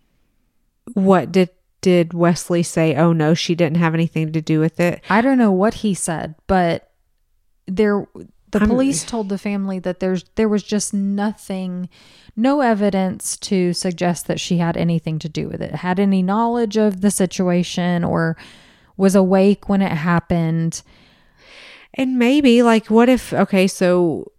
What did Wesley say? Oh no, she didn't have anything to do with it. I don't know what he said, but the police told the family that there was just nothing, no evidence to suggest that she had anything to do with it, had any knowledge of the situation, or was awake when it happened. And maybe what if, so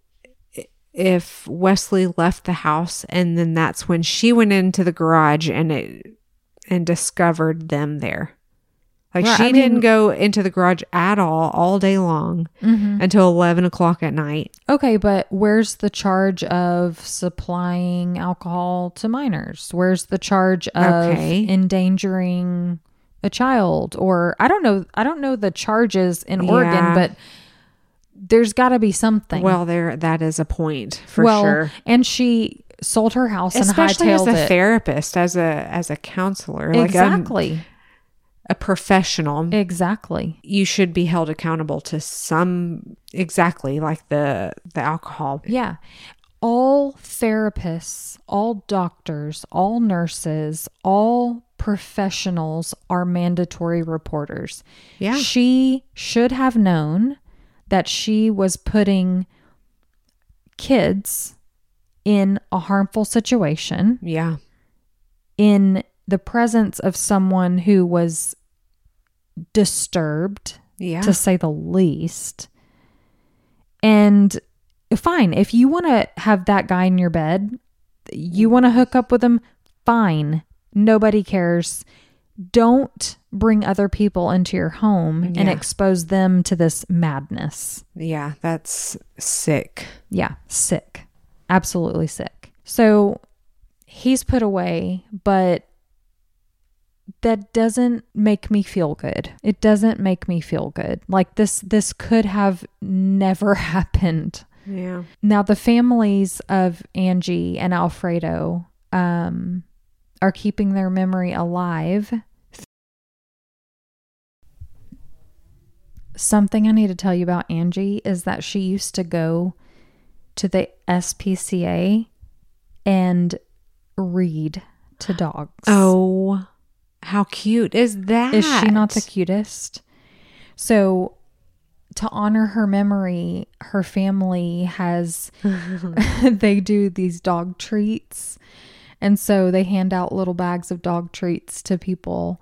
if Wesley left the house and then that's when she went into the garage and discovered them there. She didn't go into the garage at all day long until 11 o'clock at night. Okay, but where's the charge of supplying alcohol to minors? Where's the charge of endangering a child? Or I don't know the charges in Oregon, but there's got to be something. Well, that is a point for sure. And she sold her house especially and hightailed as a it. therapist, as a counselor, Exactly. a professional. Exactly. You should be held accountable to some, exactly like the alcohol. Yeah. All therapists, all doctors, all nurses, all professionals are mandatory reporters. Yeah. She should have known that she was putting kids in a harmful situation. Yeah. In the presence of someone who was disturbed, to say the least. And fine, if you want to have that guy in your bed, you want to hook up with him, fine. Nobody cares. Don't bring other people into your home and expose them to this madness. Yeah, that's sick. Yeah, sick. Absolutely sick. So he's put away, but that doesn't make me feel good. It doesn't make me feel good. Like this could have never happened. Yeah. Now the families of Angie and Alfredo are keeping their memory alive. Something I need to tell you about Angie is that she used to go to the SPCA and read to dogs. Oh, how cute is that? Is she not the cutest? So to honor her memory, her family has, they do these dog treats. And so they hand out little bags of dog treats to people.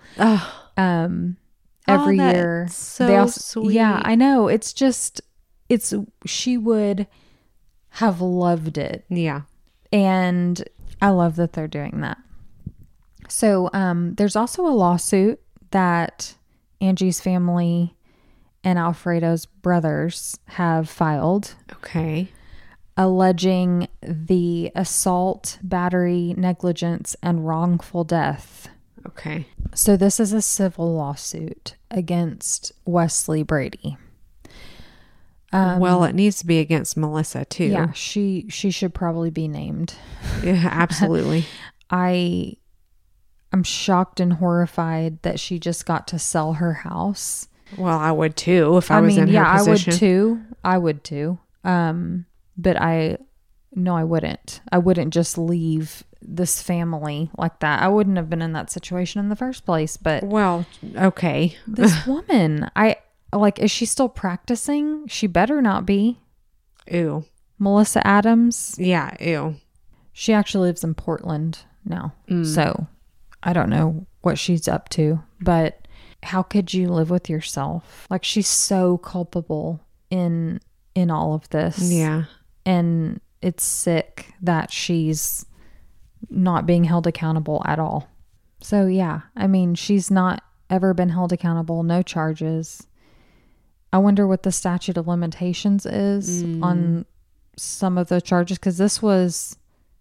Every year. So sweet. Yeah, I know. It's just, she would have loved it. Yeah. And I love that they're doing that. So there's also a lawsuit that Angie's family and Alfredo's brothers have filed. Okay. Alleging the assault, battery, negligence, and wrongful death. Okay. So this is a civil lawsuit against Wesley Brady. Well, it needs to be against Melissa too. Yeah, she should probably be named. Yeah, absolutely. I'm shocked and horrified that she just got to sell her house. Well, I would too if I was in her position. I would too. But I wouldn't. I wouldn't just leave this family like that. I wouldn't have been in that situation in the first place. But well, okay. This woman, is she still practicing? She better not be. Ew. Melissa Adams. Yeah, ew. She actually lives in Portland now. So I don't know what she's up to, but how could you live with yourself? Like, she's so culpable in all of this. Yeah. And it's sick that she's not being held accountable at all. So yeah, I mean, she's not ever been held accountable, no charges. I wonder what the statute of limitations is on some of the charges, because this was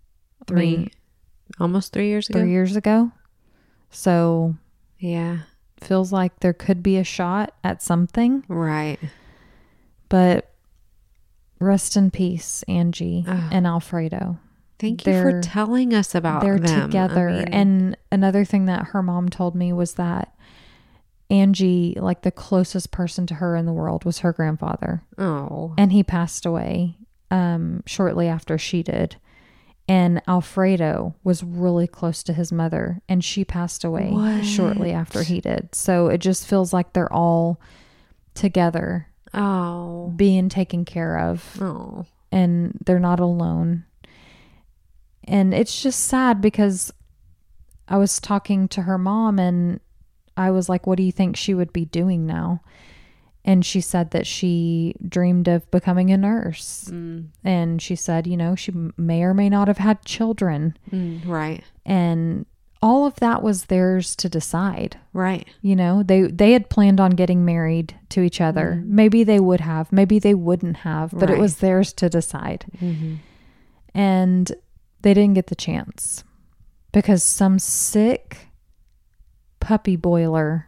almost 3 years ago. 3 years ago. So yeah, feels like there could be a shot at something. Right. But rest in peace, Angie and Alfredo. Thank you for telling us about them. They're together. And another thing that her mom told me was that Angie, like, the closest person to her in the world was her grandfather. Oh. And he passed away shortly after she did. And Alfredo was really close to his mother, and she passed away shortly after he did. So it just feels like they're all together. Oh. Being taken care of. Oh. And they're not alone. And it's just sad because I was talking to her mom and I was like, what do you think she would be doing now? And she said that she dreamed of becoming a nurse. And she said, she may or may not have had children. Right. And all of that was theirs to decide. Right. They had planned on getting married to each other. Maybe they would have, maybe they wouldn't have, but it was theirs to decide. And they didn't get the chance because some sick puppy boiler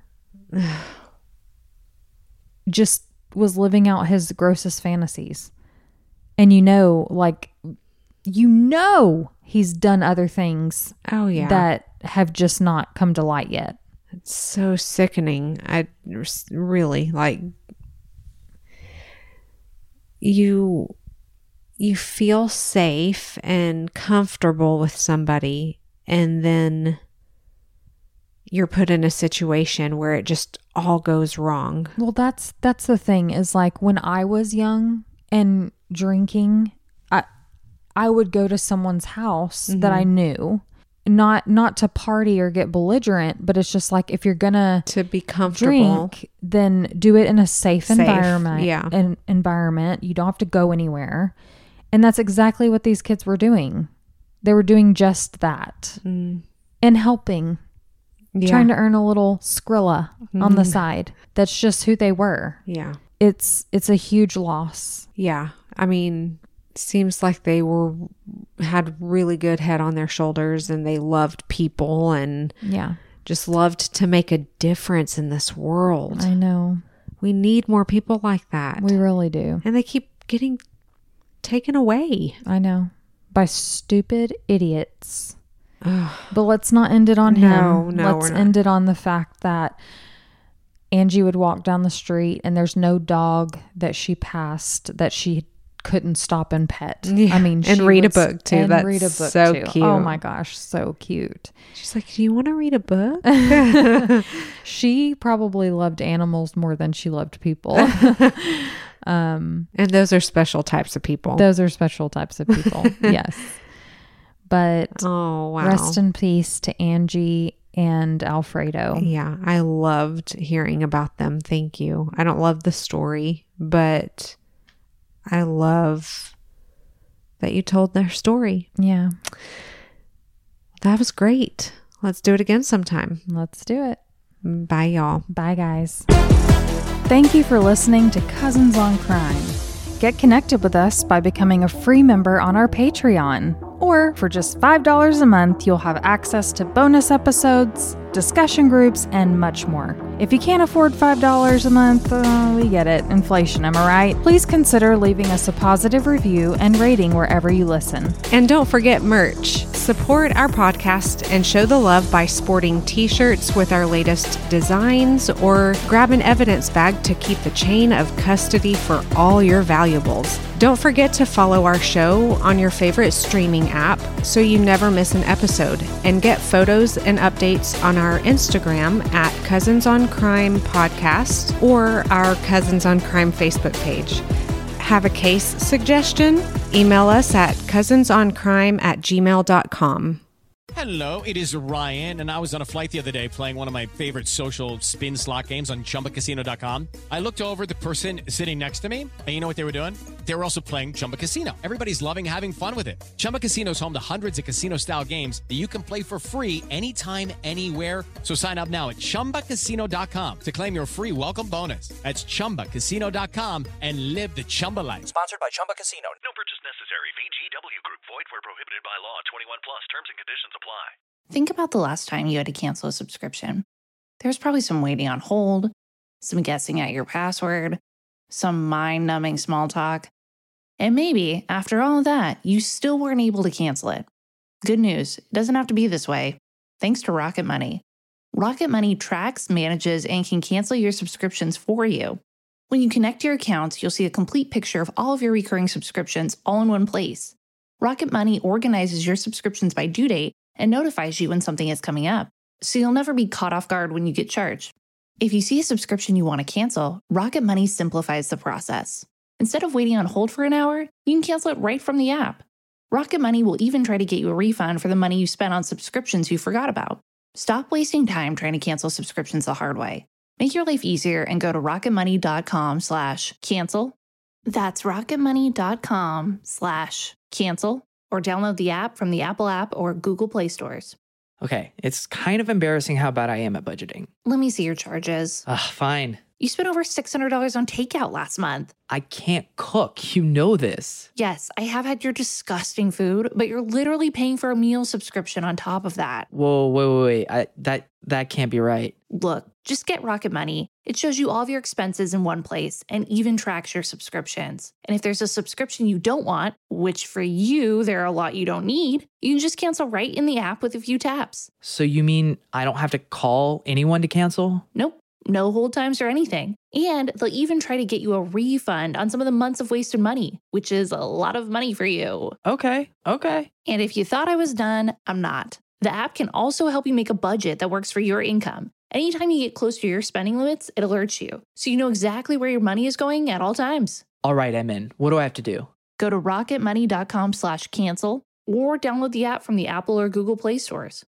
just was living out his grossest fantasies. And he's done other things that have just not come to light yet. It's so sickening. I really you feel safe and comfortable with somebody, and then you're put in a situation where it just all goes wrong. Well, that's the thing is, like, when I was young and drinking, I would go to someone's house that I knew, not to party or get belligerent, but it's just like, if you're gonna to be comfortable, drink, then do it in a safe environment. Yeah. An environment. You don't have to go anywhere. And that's exactly what these kids were doing. They were doing just that. And helping. Trying to earn a little Skrilla on the side. That's just who they were. Yeah. It's a huge loss. Yeah. I mean, seems like they had really good head on their shoulders, and they loved people and just loved to make a difference in this world. I know. We need more people like that. We really do. And they keep getting taken away. I know. By stupid idiots. But let's not end it on No, him. no, Let's we're not. end it on the fact that Angie would walk down the street and there's no dog that she passed that she couldn't stop and pet. Yeah, I mean, and she read a would book, too. And That's read a book so too. cute. Oh my gosh, so cute. She's like, do you want to read a book? She probably loved animals more than she loved people. And those are special types of people. Those are special types of people. Yes. But Oh, wow. rest in peace to Angie and Alfredo. Yeah, I loved hearing about them. Thank you. I don't love the story, but I love that you told their story. Yeah. That was great. Let's do it again sometime. Let's do it. Bye, y'all. Bye, guys. Thank you for listening to Cousins on Crime. Get connected with us by becoming a free member on our Patreon. Or for just $5 a month, you'll have access to bonus episodes, discussion groups, and much more. If you can't afford $5 a month, we get it. Inflation, am I right? Please consider leaving us a positive review and rating wherever you listen. And don't forget merch. Support our podcast and show the love by sporting t-shirts with our latest designs, or grab an evidence bag to keep the chain of custody for all your valuables. Don't forget to follow our show on your favorite streaming app so you never miss an episode, and get photos and updates on our Instagram at Cousins on Crime Podcast or our Cousins on Crime Facebook page. Have a case suggestion? Email us at cousinsoncrime@gmail.com. Hello, it is Ryan, and I was on a flight the other day playing one of my favorite social spin slot games on ChumbaCasino.com. I looked over at the person sitting next to me, and you know what they were doing? They were also playing Chumba Casino. Everybody's loving having fun with it. Chumba Casino is home to hundreds of casino-style games that you can play for free anytime, anywhere. So sign up now at ChumbaCasino.com to claim your free welcome bonus. That's ChumbaCasino.com and live the Chumba life. Sponsored by Chumba Casino. No purchase necessary. VGW Group. Void where prohibited by law. 21 plus. Terms and conditions apply. Think about the last time you had to cancel a subscription. There's probably some waiting on hold, some guessing at your password, some mind-numbing small talk. And maybe, after all of that, you still weren't able to cancel it. Good news, it doesn't have to be this way. Thanks to Rocket Money. Rocket Money tracks, manages, and can cancel your subscriptions for you. When you connect your accounts, you'll see a complete picture of all of your recurring subscriptions all in one place. Rocket Money organizes your subscriptions by due date and notifies you when something is coming up, so you'll never be caught off guard when you get charged. If you see a subscription you want to cancel, Rocket Money simplifies the process. Instead of waiting on hold for an hour, you can cancel it right from the app. Rocket Money will even try to get you a refund for the money you spent on subscriptions you forgot about. Stop wasting time trying to cancel subscriptions the hard way. Make your life easier and go to rocketmoney.com/cancel. That's rocketmoney.com/cancel, or download the app from the Apple app or Google Play stores. Okay, it's kind of embarrassing how bad I am at budgeting. Let me see your charges. Fine. You spent over $600 on takeout last month. I can't cook. You know this. Yes, I have had your disgusting food, but you're literally paying for a meal subscription on top of that. Whoa, wait. That can't be right. Look, just get Rocket Money. It shows you all of your expenses in one place and even tracks your subscriptions. And if there's a subscription you don't want, which for you, there are a lot you don't need, you can just cancel right in the app with a few taps. So you mean I don't have to call anyone to cancel? Nope. No hold times or anything. And they'll even try to get you a refund on some of the months of wasted money, which is a lot of money for you. Okay. And if you thought I was done, I'm not. The app can also help you make a budget that works for your income. Anytime you get close to your spending limits, it alerts you, so you know exactly where your money is going at all times. All right, I'm in. What do I have to do? Go to rocketmoney.com/cancel or download the app from the Apple or Google Play stores.